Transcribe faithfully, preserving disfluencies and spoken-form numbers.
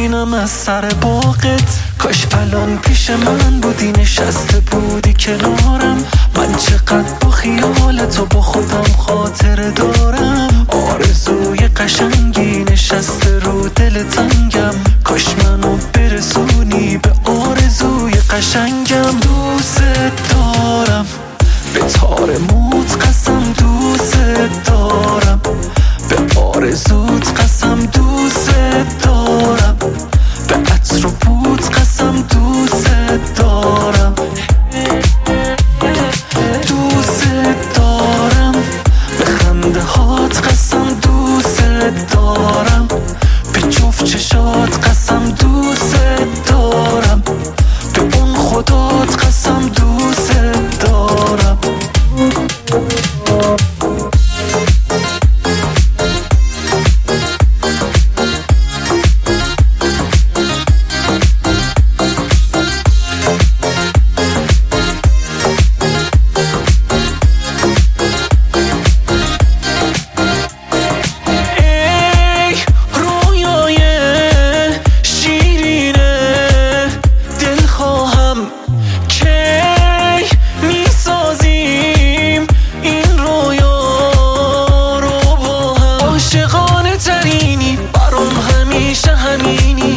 میبینم از سر باغت. کاش الان پیش من بودی، نشسته بودی کنارم. من چقدر با خیالت و با خودم خاطره دارم. آرزوی قشنگی نشسته رو دل تنگم. کاش منو برسونی به آرزوی قشنگم. دوست دارم، به تار موت قسم دوست دارم. به آرزوت قسم دوست دارم. به عطر و بود قسم دوست دارم. دوست دارم، به خنده هات قسم دوست دارم. به جفت چشات قسم دوست دارم. به اون خدات قسم دوست دارم. عاشقانه ترینی برام، همیشه همینی.